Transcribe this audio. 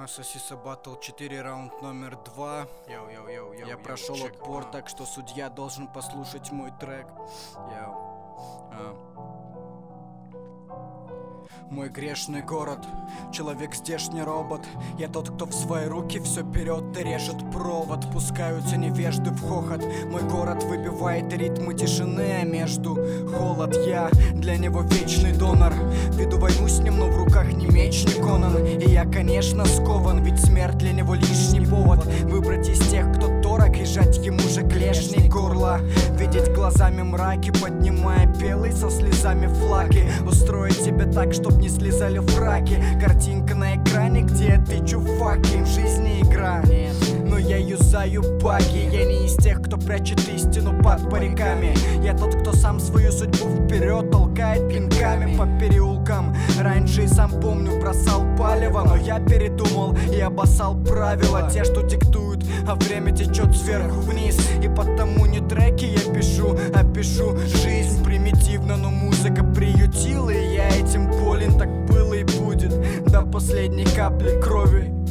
Сосиса Батл 4, раунд номер 2. Я прошел отбор, так что судья должен послушать мой трек. Мой грешный город, человек здешний робот. Я тот, кто в свои руки все берет и режет провод. Пускаются невежды в хохот. Мой город выбивает ритмы тишины, а между холод. Я для него вечный донор. Веду войну с ним, но в руках не меч, не Конан. И я, конечно, скован, ведь смерть для него лишний повод. Выбрать из тех, кто дорог, и жать ему же клешни горла. Видеть глазами мраки, поднимая белый со слезами флаги. Устроить тебе так, чтоб не слезали фраки. Картинка на экране, где я тычу факи. В жизни игра, но я юзаю баги. Я не из тех, кто прячет истину под париками. Я тот, кто сам свою судьбу вперед толкает пинками по переулкам. Раньше и сам помню, бросал палево, но я передумал и обоссал правила. Те, что диктуют, а время течет сверху вниз. И потому не треки я пишу, а пишу жизнь. Примитивно, но музыка приютила, и я этим болен. Так было и будет до последней капли крови.